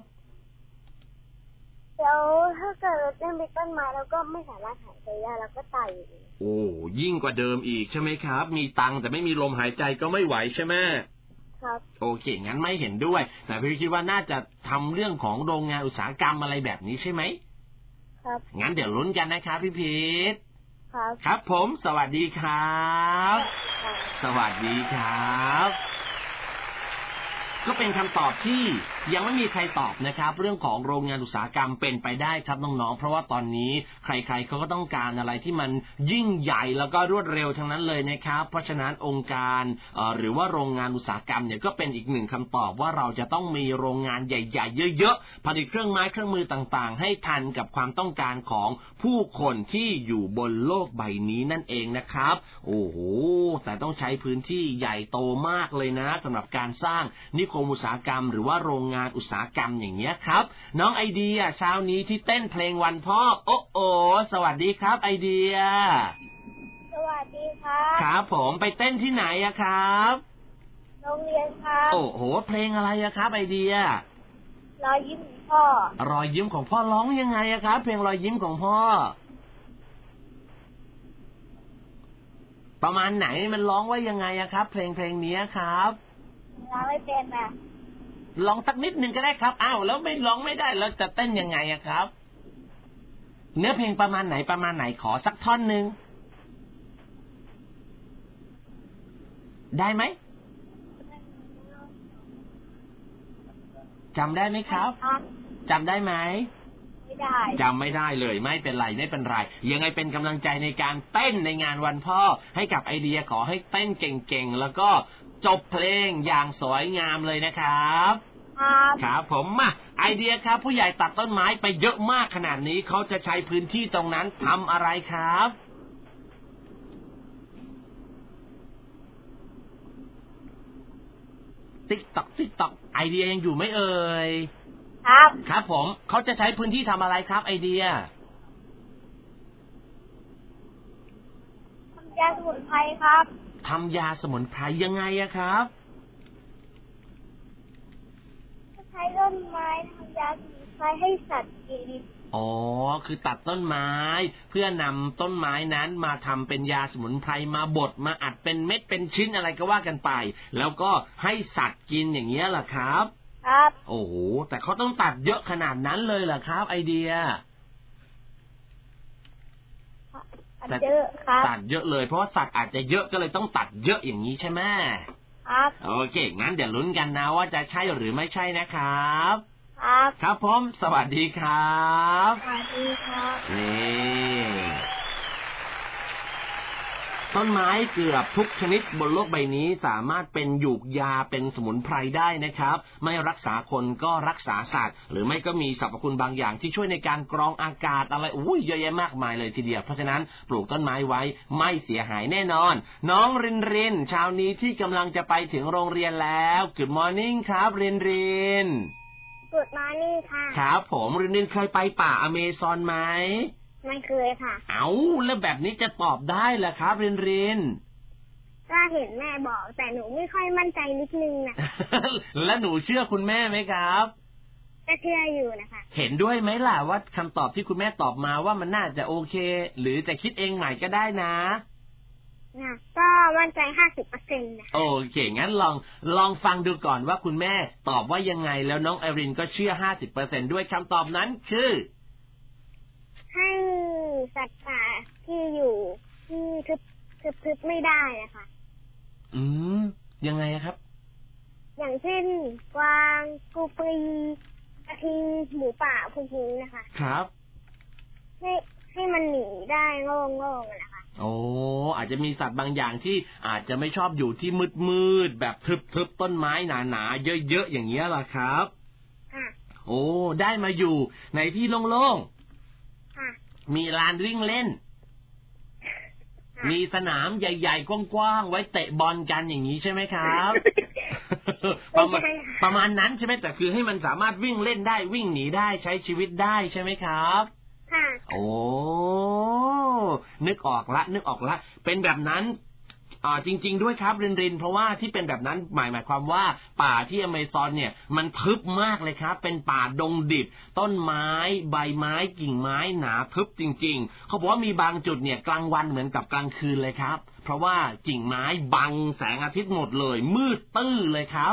แล้วถ้าเกิดเราไม่มีต้นไม้เราก็ไม่สามารถหายใจได้แล้วก็ตายโอ้ยิ่งกว่าเดิมอีกใช่ไหมครับมีตังค์แต่ไม่มีลมหายใจก็ไม่ไหวใช่ไหมครับโอเคงั้นไม่เห็นด้วยแต่พี่คิดว่าน่าจะทำเรื่องของโรงงานอุตสาหกรรมอะไรแบบนี้ใช่ไหมครับงั้นเดี๋ยวลุ้นกันนะครับพี่พีทครับครับผมสวัสดีครับสวัสดีครับก็เป็นคำตอบที่ยังไม่มีใครตอบนะครับเรื่องของโรงงานอุตสาหกรรมเป็นไปได้ครับน้องๆเพราะว่าตอนนี้ใครๆเขาก็ต้องการอะไรที่มันยิ่งใหญ่แล้วก็รวดเร็วทั้งนั้นเลยนะครับเพราะฉะนั้นองค์การหรือว่าโรงงานอุตสาหกรรมเนี่ยก็เป็นอีกหนึ่งคำตอบว่าเราจะต้องมีโรงงานใหญ่ๆเยอะๆผลิตเครื่องไม้เครื่องมือต่างๆให้ทันกับความต้องการของผู้คนที่อยู่บนโลกใบนี้นั่นเองนะครับโอ้โหแต่ต้องใช้พื้นที่ใหญ่โตมากเลยนะสำหรับการสร้างนิคมอุตสาหกรรมหรือว่าโรงงานอุตสาหกรรมอย่างเงี้ยครับน้องไอเดียเช้านี้ที่เต้นเพลงวันพ่อโอ้โอสวัสดีครับไอเดียสวัสดีครับครับผมไปเต้นที่ไหนอะครับโรงเรียนครับโอ้โหเพลงอะไรอะครับไอเดียรอยยิ้มของพ่อรอยยิ้มของพ่อร้องยังไงอะครับเพลงรอยยิ้มของพ่อประมาณไหนมันร้องว่ายังไงอะครับเพลงนี้ครับร้องไม่เป็นนะลองสักนิดนึงก็ได้ครับอ้าวแล้วไม่ร้องไม่ได้แล้วจะเต้นยังไงอะครับเนื้อเพลงประมาณไหนขอสักท่อนนึงได้ไหมจำได้ไหมครับจำได้ไหมไม่ได้จำไม่ได้เลยไม่เป็นไรยังไงเป็นกำลังใจในการเต้นในงานวันพ่อให้กับไอเดียขอให้เต้นเก่งๆแล้วก็จบเพลงอย่างสวยงามเลยนะครับครับผมมาไอเดียครับผู้ใหญ่ตัดต้นไม้ไปเยอะมากขนาดนี้เขาจะใช้พื้นที่ตรงนั้นทำอะไรครับติ๊กต๊อกไอเดียยังอยู่ไหมเอ่ยครับผมเขาจะใช้พื้นที่ทำอะไรครับไอเดียทำยาสมุนไพรครับทำยาสมุนไพรยังไงอะครับใช้ต้นไม้ทำยาสมุนไพรให้สัตว์กินอ๋อคือตัดต้นไม้เพื่อนำต้นไม้นั้นมาทำเป็นยาสมุนไพรมาบดมาอัดเป็นเม็ดเป็นชิ้นอะไรก็ว่ากันไปแล้วก็ให้สัตว์กินอย่างเงี้ยเหรอครับครับโอ้โหแต่เขาต้องตัดเยอะขนาดนั้นเลยเหรอครับไอเดียเยอะครับตัดเยอะเลยเพราะว่าสัตว์อาจจะเยอะก็เลยต้องตัดเยอะอย่างนี้ใช่ไหมครับโอเคงั้นเดี๋ยวลุ้นกันนะว่าจะใช่หรือไม่ใช่นะครับครับครับผมสวัสดีครับสวัสดีครับนี่ต้นไม้เกือบทุกชนิดบนโลกใบนี้สามารถเป็นหยูกยาเป็นสมุนไพรได้นะครับไม่รักษาคนก็รักษาสัตว์หรือไม่ก็มีสรรพคุณบางอย่างที่ช่วยในการกรองอากาศอะไรเยอะแยะมากมายเลยทีเดียวเพราะฉะนั้นปลูกต้นไม้ไว้ไม่เสียหายแน่นอนน้องรินเช้านี้ที่กำลังจะไปถึงโรงเรียนแล้ว Good morning ครับริน Good morning ค่ะครับผมรินเคยไปป่าอเมซอนไหมไม่เคยค่ะเอาแล้วแบบนี้จะตอบได้เหรอครับรินก็เห็นแม่บอกแต่หนูไม่ค่อยมั่นใจนิดนึงนะแล้วหนูเชื่อคุณแม่ไหมครับก็เชื่ออยู่นะคะเห็นด้วยไหมล่ะว่าคำตอบที่คุณแม่ตอบมาว่ามันน่าจะโอเคหรือจะคิดเองใหม่ก็ได้นะก็มั่นใจ 50% นะโอเคงั้นลองฟังดูก่อนว่าคุณแม่ตอบว่ายังไงแล้วน้องไอรินก็เชื่อ 50% ด้วยคำตอบนั้นคือให้สัตว์ป่าที่อยู่ที่ทึบไม่ได้นะคะยังไงครับอย่างเช่นกวางกูปรีกระทิงหมูป่าพวกนี้นะคะครับให้มันหนีได้โง่ๆนะคะโอ้อาจจะมีสัตว์บางอย่างที่อาจจะไม่ชอบอยู่ที่มืดแบบทึบต้นไม้หนาๆเยอะๆอย่างเงี้ยล่ะครับโอ้ได้มาอยู่ในที่โล่งๆมีลานวิ่งเล่นมีสนามใหญ่ๆกว้างๆไว้เตะบอลกันอย่างนี้ใช่ไหมครับประมาณนั้นใช่ไหมแต่คือให้มันสามารถวิ่งเล่นได้วิ่งหนีได้ใช้ชีวิตได้ใช่ไหมครับค่ะโอ้นึกออกละเป็นแบบนั้นจริงๆด้วยครับรินเพราะว่าที่เป็นแบบนั้นหมายความว่าป่าที่อเมซอนเนี่ยมันทึบมากเลยครับเป็นป่าดงดิบต้นไม้ใบไม้กิ่งไม้หนาทึบจริงๆเขาบอกว่ามีบางจุดเนี่ยกลางวันเหมือนกับกลางคืนเลยครับเพราะว่ากิ่งไม้บังแสงอาทิตย์หมดเลยมืดตื้อเลยครับ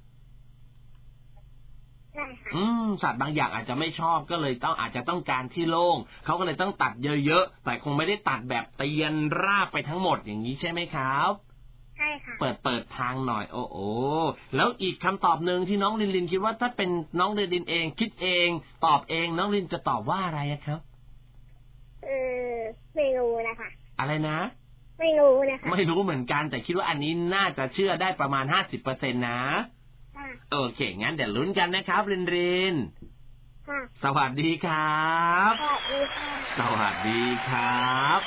สัตว์บางอย่างอาจจะไม่ชอบก็เลยอาจจะต้องการที่โล่งเขาก็เลยต้องตัดเยอะๆแต่คงไม่ได้ตัดแบบเตียนราบไปทั้งหมดอย่างนี้ใช่ไหมครับใช่ค่ะเปิดทางหน่อยโอ้แล้วอีกคำตอบนึงที่น้องลินคิดว่าถ้าเป็นน้องลินเองคิดเองตอบเองน้องลินจะตอบว่าอะไรครับไม่รู้นะคะอะไรนะไม่รู้นะคะไม่รู้เหมือนกันแต่คิดว่าอันนี้น่าจะเชื่อได้ประมาณ 50% นะโอเคงั้นเดี๋ยวลุ้นกันนะครับรินสวัสดีครับสวัสดีค่ะสวัสดีครับ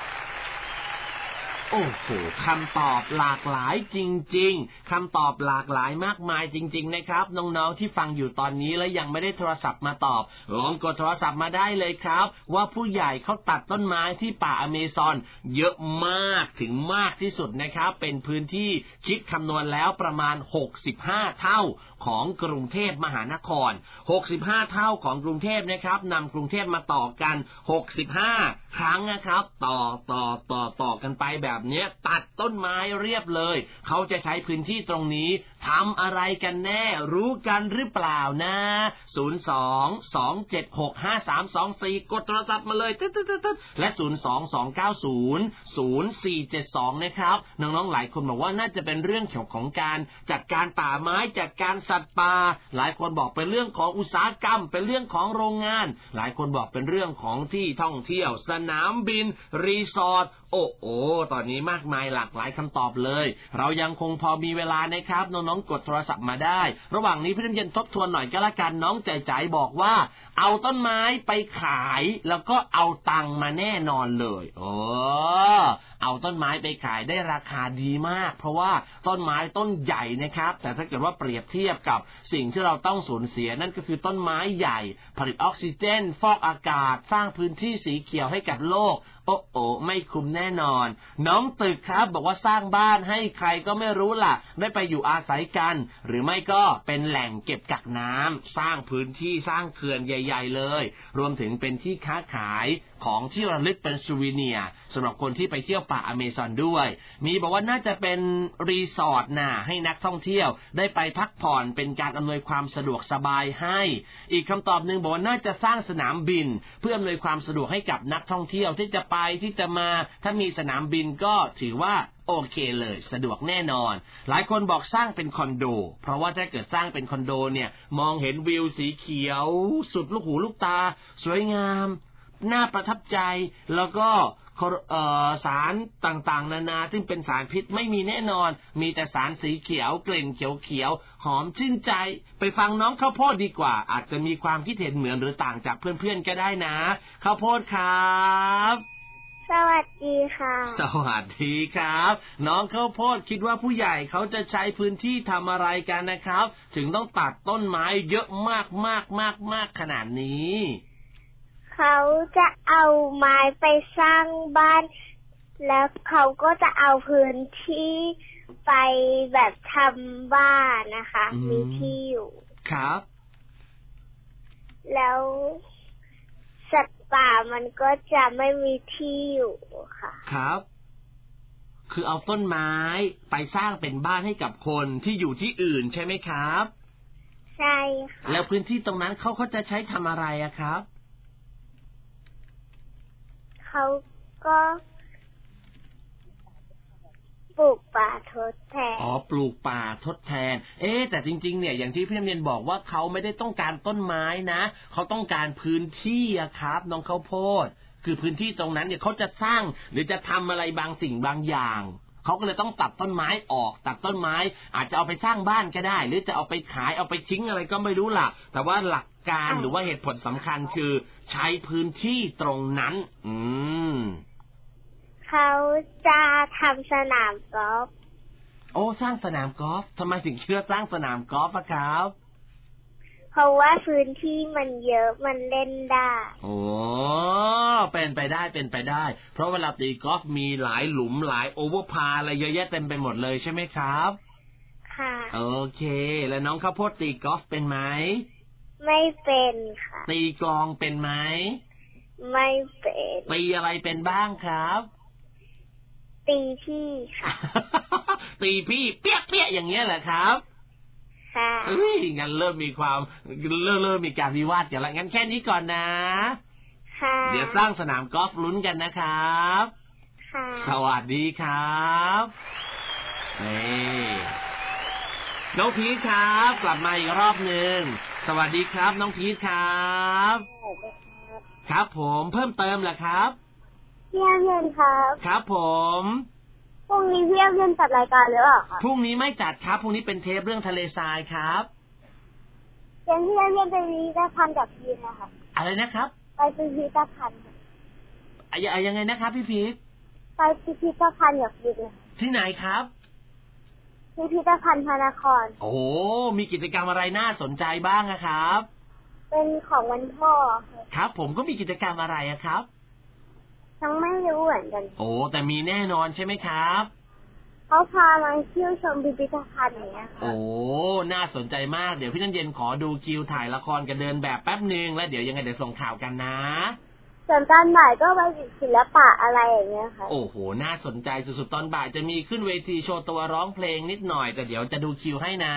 โอ้โหคำตอบหลากหลายจริงๆคำตอบหลากหลายมากมายจริงๆนะครับน้องๆที่ฟังอยู่ตอนนี้แล้วยังไม่ได้โทรศัพท์มาตอบลองกดโทรศัพท์มาได้เลยครับว่าผู้ใหญ่เขาตัดต้นไม้ที่ป่าอเมซอนเยอะมากถึงมากที่สุดนะครับเป็นพื้นที่คิดคำนวณแล้วประมาณ65เท่าของกรุงเทพมหานคร65เท่าของกรุงเทพนะครับนำกรุงเทพมาต่อกัน65ครั้งนะครับต่อกันไปแบบนี้ตัดต้นไม้เรียบเลยเขาจะใช้พื้นที่ตรงนี้ทำอะไรกันแน่รู้กันหรือเปล่านะ02-276-5324กดโทรศัพท์มาเลยและ02-290-0472นะครับน้องๆหลายคนบอกว่าน่าจะเป็นเรื่องเกี่ยวของการจัดการป่าไม้จัดการสัตว์ป่าหลายคนบอกเป็นเรื่องของอุตสาหกรรมเป็นเรื่องของโรงงานหลายคนบอกเป็นเรื่องของที่ท่องเที่ยวสนามบินรีสอร์ทโอ้ตอนนี้มากมายหลากหลายคำตอบเลยเรายังคงพอมีเวลานะครับน้องๆกดโทรศัพท์มาได้ระหว่างนี้พี่น้ำเย็นทบทวนหน่อยก็แล้วกันน้องใจบอกว่าเอาต้นไม้ไปขายแล้วก็เอาตังค์มาแน่นอนเลยเอาต้นไม้ไปขายได้ราคาดีมากเพราะว่าต้นไม้ต้นใหญ่นะครับแต่ถ้าเกิดว่าเปรียบเทียบกับสิ่งที่เราต้องสูญเสียนั่นก็คือต้นไม้ใหญ่ผลิตออกซิเจนฟอกอากาศสร้างพื้นที่สีเขียวให้กับโลกไม่คุ้มแน่นอนน้องตึกครับบอกว่าสร้างบ้านให้ใครก็ไม่รู้ล่ะได้ไปอยู่อาศัยกันหรือไม่ก็เป็นแหล่งเก็บกักน้ำสร้างพื้นที่สร้างเขื่อนใหญ่ๆเลยรวมถึงเป็นที่ค้าขายของที่ระลึกเป็นซูวิเนียร์สำหรับคนที่ไปเที่ยวป่าอเมซอนด้วยมีบอกว่าน่าจะเป็นรีสอร์ทให้นักท่องเที่ยวได้ไปพักผ่อนเป็นการอำนวยความสะดวกสบายให้อีกคำตอบนึงบอกว่าน่าจะสร้างสนามบินเพื่ออำนวยความสะดวกให้กับนักท่องเที่ยวที่จะไปที่จะมาถ้ามีสนามบินก็ถือว่าโอเคเลยสะดวกแน่นอนหลายคนบอกสร้างเป็นคอนโดเพราะว่าถ้าเกิดสร้างเป็นคอนโดเนี่ยมองเห็นวิวสีเขียวสุดลูกหูลูกตาสวยงามน่าประทับใจแล้วก็สารต่างๆนานาซึ่งเป็นสารพิษไม่มีแน่นอนมีแต่สารสีเขียวกลิ่นเขียวๆหอมชื่นใจไปฟังน้องข้าวโพดดีกว่าอาจจะมีความคิดเห็นเหมือนหรือต่างจากเพื่อนๆก็ได้นะข้าวโพดครับสวัสดีค่ะสวัสดีครับน้องข้าวโพดคิดว่าผู้ใหญ่เขาจะใช้พื้นที่ทำอะไรกันนะครับถึงต้องตัดต้นไม้เยอะมากขนาดนี้เขาจะเอาไม้ไปสร้างบ้านแล้วเขาก็จะเอาพื้นที่ไปแบบทำบ้านนะคะมีที่อยู่ครับแล้วสัตว์ป่ามันก็จะไม่มีที่อยู่ค่ะครับคือเอาต้นไม้ไปสร้างเป็นบ้านให้กับคนที่อยู่ที่อื่นใช่ไหมครับใช่ค่ะแล้วพื้นที่ตรงนั้นเขาจะใช้ทำอะไรอะครับเขาก็ปลูกป่าทดแทนปลูกป่าทดแทนแต่จริงๆเนี่ยอย่างที่พี่เรียนบอกว่าเขาไม่ได้ต้องการต้นไม้นะเขาต้องการพื้นที่อะครับน้องข้าวโพดคือพื้นที่ตรงนั้นเนี่ยเขาจะสร้างหรือจะทำอะไรบางสิ่งบางอย่างเขาก็เลยต้องตัดต้นไม้ออกตัดต้นไม้อาจจะเอาไปสร้างบ้านก็ได้หรือจะเอาไปขายเอาไปทิ้งอะไรก็ไม่รู้ล่ะแต่ว่าหลักการหรือว่าเหตุผลสำคัญคือใช้พื้นที่ตรงนั้นเขาจะทำสนามกอล์ฟโอ้สร้างสนามกอล์ฟทำไมถึงเชื่อสร้างสนามกอล์ฟอะครับเพราะว่าพื้นที่มันเยอะมันเล่นได้โอ้เป็นไปได้เพราะเวลาตีกอล์ฟมีหลายหลุมหลายโอเวอร์พาอะไรเยอะแยะเต็มไปหมดเลยใช่ไหมครับค่ะโอเคแล้วน้องข้าวโพดตีกอล์ฟเป็นไหมไม่เป็นค่ะตีกลองเป็นไหมไม่เป็นตีอะไรเป็นบ้างครับตีพี่ค่ะตีพี่เปี้ยอย่างเงี้ยแหละครับค่ะงั้นเริ่มมีการวิวาทกันละงั้นแค่นี้ก่อนนะค่ะเดี๋ยวสร้างสนามกอล์ฟลุ้นกันนะครับค่ะสวัสดีครับน้องพีทครับกลับมาอีกรอบนึงสวัสดีครับน้องพีทครับครับผมเพิ่มเติมเหรอครับพี่เย็นครับครับผมพรุ่งนี้พี่เย็นจัดรายการหรือเปล่าครับพรุ่งนี้ไม่จัดครับพรุ่งนี้เป็นเทปเรื่องทะเลทรายครับเป็นพี่เย็นไปพิพิธภัณฑ์กับพีทนะคะอะไรนะครับไปพิพิธภัณฑ์ยังไงนะครับพี่พีทไปพิพิธภัณฑ์กับพีทที่ไหนครับพิพิธภัณฑ์พระนครโอ้มีกิจกรรมอะไรน่าสนใจบ้างครับเป็นของวันพ่อครับผมก็มีกิจกรรมอะไรครับทั้งไม่รู้เหมือนกันโอ้แต่มีแน่นอนใช่ไหมครับเขาพามาเที่ยวชมพิพิธภัณฑ์อย่างเงี้ยโอ้น่าสนใจมากเดี๋ยวพี่น้ำเย็นขอดูคิวถ่ายละครกันเดินแบบแป๊บนึงแล้วเดี๋ยวยังไงเดี๋ยวส่งข่าวกันนะส่วนตอนบ่ายก็ไปศิลปะอะไรอย่างเงี้ยค่ะโอ้โหน่าสนใจสุดๆตอนบ่ายจะมีขึ้นเวทีโชว์ตัวร้องเพลงนิดหน่อยแต่เดี๋ยวจะดูคิวให้นะ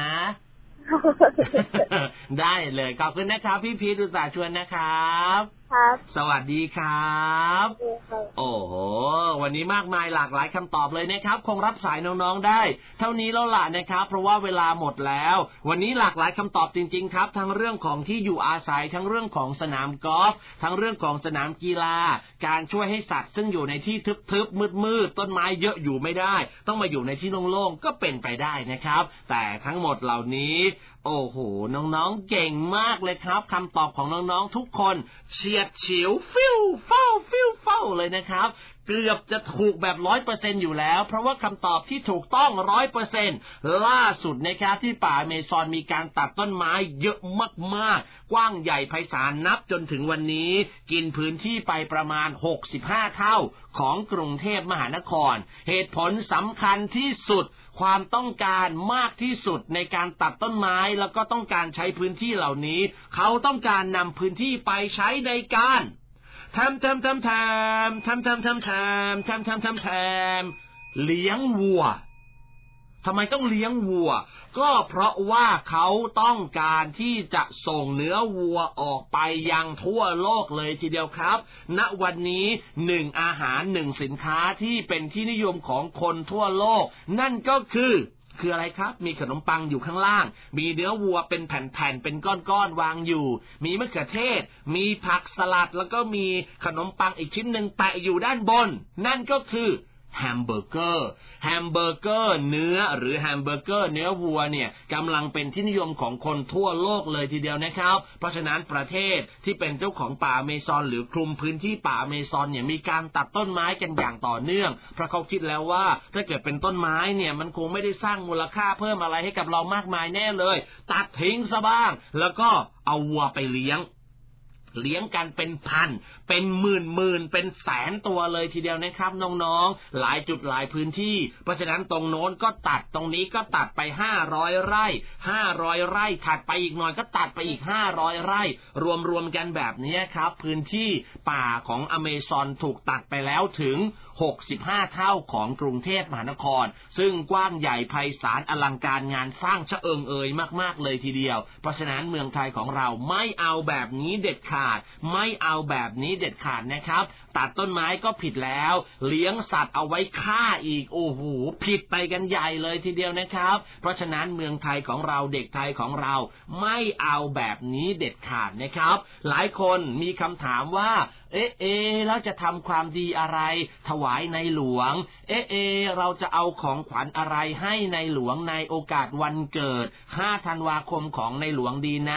ได้เลยขอบคุณนะครับพี่พีทอุตส่าห์ชวนนะครับครับสวัสดีครับโอ้โหวันนี้มากมายหลากหลายคำตอบเลยนะครับคงรับสายน้องๆได้เท่านี้แล้วล่ะนะครับเพราะว่าเวลาหมดแล้ววันนี้หลากหลายคำตอบจริงๆครับทั้งเรื่องของที่อยู่อาศัยทั้งเรื่องของสนามกอล์ฟทั้งเรื่องของสนามกีฬาการช่วยให้สัตว์ซึ่งอยู่ในที่ทึบๆมืดๆต้นไม้เยอะอยู่ไม่ได้ต้องมาอยู่ในที่โล่งๆก็เป็นไปได้นะครับแต่ทั้งหมดเหล่านี้โอ้โหน้องๆเก่งมากเลยครับคำตอบของน้องๆทุกคนเฉียดฉิวฟิวเฝ้าเลยนะครับเกือบจะถูกแบบ 100% อยู่แล้วเพราะว่าคำตอบที่ถูกต้อง 100% ล่าสุดนะครับที่ป่าอเมซอนมีการตัดต้นไม้เยอะมากๆกว้างใหญ่ไพศาลนับจนถึงวันนี้กินพื้นที่ไปประมาณ65เท่าของกรุงเทพมหานครเหตุผลสำคัญที่สุดความต้องการมากที่สุดในการตัดต้นไม้แล้วก็ต้องการใช้พื้นที่เหล่านี้เขาต้องการนำพื้นที่ไปใช้ในการทำเลี้ยงวัวทำไมต้องเลี้ยงวัวก็เพราะว่าเขาต้องการที่จะส่งเนื้อวัวออกไปยังทั่วโลกเลยทีเดียวครับณวันนี้1อาหาร1สินค้าที่เป็นที่นิยมของคนทั่วโลกนั่นก็คืออะไรครับมีขนมปังอยู่ข้างล่างมีเนื้อวัวเป็นแผ่นๆเป็นก้อนๆวางอยู่มีมะเขือเทศมีผักสลัดแล้วก็มีขนมปังอีกชิ้นหนึ่งแปะอยู่ด้านบนนั่นก็คือแฮมเบอร์เกอร์เนื้อหรือแฮมเบอร์เกอร์เนื้อวัวเนี่ยกำลังเป็นที่นิยมของคนทั่วโลกเลยทีเดียวนะครับเพราะฉะนั้นประเทศที่เป็นเจ้าของป่าอเมซอนหรือคลุมพื้นที่ป่าอเมซอนเนี่ยมีการตัดต้นไม้กันอย่างต่อเนื่องเพราะเขาคิดแล้วว่าถ้าเกิดเป็นต้นไม้เนี่ยมันคงไม่ได้สร้างมูลค่าเพิ่มอะไรให้กับเรามากมายแน่เลยตัดทิ้งซะบ้างแล้วก็เอาวัวไปเลี้ยงกันเป็นพันเป็นหมื่นเป็นแสนตัวเลยทีเดียวนะครับน้องๆหลายจุดหลายพื้นที่เพราะฉะนั้นตรงโน้นก็ตัดตรงนี้ก็ตัดไป500ไร่ถัดไปอีกหน่อยก็ตัดไปอีก500ไร่รวมกันแบบนี้ครับพื้นที่ป่าของอเมซอนถูกตัดไปแล้วถึง65เท่าของกรุงเทพมหานครซึ่งกว้างใหญ่ไพศาลอลังการงานสร้างชะเอิงเอยมากๆเลยทีเดียวเพราะฉะนั้นเมืองไทยของเราไม่เอาแบบนี้เด็ดขาดไม่เอาแบบนี้เด็ดขาดนะครับตัดต้นไม้ก็ผิดแล้วเลี้ยงสัตว์เอาไว้ฆ่าอีกโอ้โหผิดไปกันใหญ่เลยทีเดียวนะครับเพราะฉะนั้นเมืองไทยของเราเด็กไทยของเราไม่เอาแบบนี้เด็ดขาดนะครับหลายคนมีคำถามว่าแล้วจะทำความดีอะไรถวายในหลวงเราจะเอาของขวัญอะไรให้ในหลวงในโอกาสวันเกิด5ธันวาคมของในหลวงดีนะ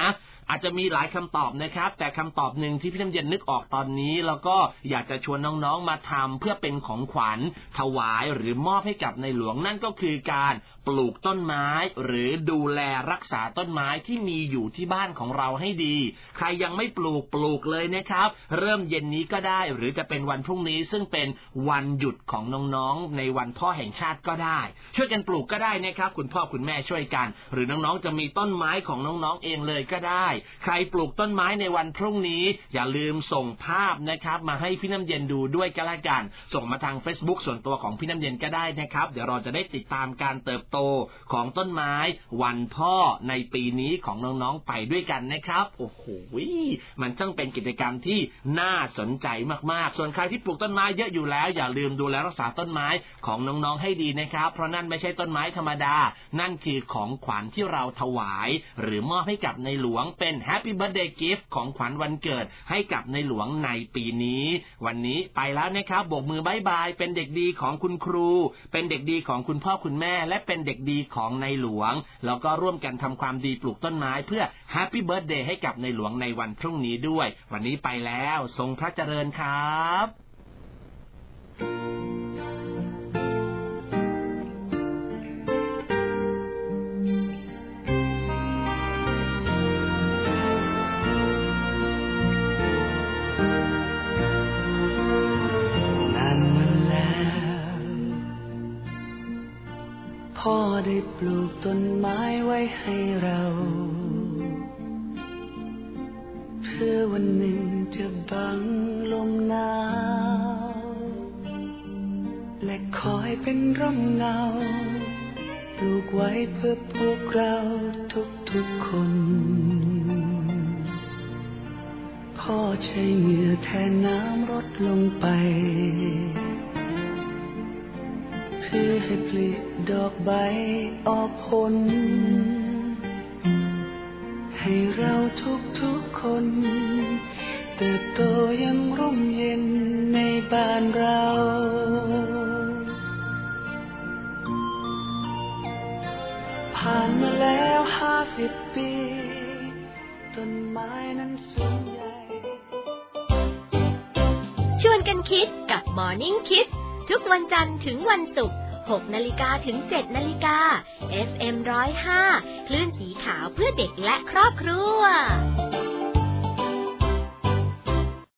อาจจะมีหลายคำตอบนะครับแต่คำตอบหนึ่งที่พี่น้ำเย็นนึกออกตอนนี้แล้วก็อยากจะชวนน้องๆมาทำเพื่อเป็นของขวัญถวายหรือมอบให้กับในหลวงนั่นก็คือการปลูกต้นไม้หรือดูแลรักษาต้นไม้ที่มีอยู่ที่บ้านของเราให้ดีใครยังไม่ปลูกเลยนะครับเริ่มเย็นนี้ก็ได้หรือจะเป็นวันพรุ่งนี้ซึ่งเป็นวันหยุดของน้องๆในวันพ่อแห่งชาติก็ได้ช่วยกันปลูกก็ได้นะครับคุณพ่อคุณแม่ช่วยกันหรือน้องๆจะมีต้นไม้ของน้องๆเองเลยก็ได้ใครปลูกต้นไม้ในวันพรุ่งนี้อย่าลืมส่งภาพนะครับมาให้พี่น้ำเย็นดูด้วยก็แล้วกันส่งมาทาง Facebook ส่วนตัวของพี่น้ำเย็นก็ได้นะครับเดี๋ยวเราจะได้ติดตามการเติบโตของต้นไม้วันพ่อในปีนี้ของน้องๆไปด้วยกันนะครับโอ้โหมันช่างเป็นกิจกรรมที่น่าสนใจมากๆส่วนใครที่ปลูกต้นไม้เยอะอยู่แล้วอย่าลืมดูแลรักษาต้นไม้ของน้องๆให้ดีนะครับเพราะนั่นไม่ใช่ต้นไม้ธรรมดานั่นคือของขวัญที่เราถวายหรือมอบให้กับในหลวงเป็น Happy Birthday Gift ของขวัญวันเกิดให้กับในหลวงในปีนี้วันนี้ไปแล้วนะครับโบกมือบ๊ายบายเป็นเด็กดีของคุณครูเป็นเด็กดีของคุณพ่อคุณแม่และเป็นเด็กดีของในหลวงแล้วก็ร่วมกันทำความดีปลูกต้นไม้เพื่อ Happy Birthday ให้กับในหลวงในวันพรุ่งนี้ด้วยวันนี้ไปแล้วทรงพระเจริญครับพ่อได้ปลูกต้นไม้ไว้ให้เราเพื่อวันหนึ่งจะบังลมหนาวและคอยเป็นร่มเงาปลูกไว้เพื่อพวกเราทุกๆคนพ่อใช้เหงื่อแทนน้ำรดลงไปเพื่อให้ผลิดอกใบออกผลให้เราทุกๆคนเติบโตยังร่มเย็นในบ้านเราผ่านมาแล้ว50 ปีต้นไม้นั้นสูงใหญ่ชวนกันคิดกับ Morning Kids ทุกวันจันทร์ถึงวันศุกร์ 6 นาฬิกาถึง 7 นาฬิกา FM 105 คลื่นสีขาวเพื่อเด็กและครอบครัว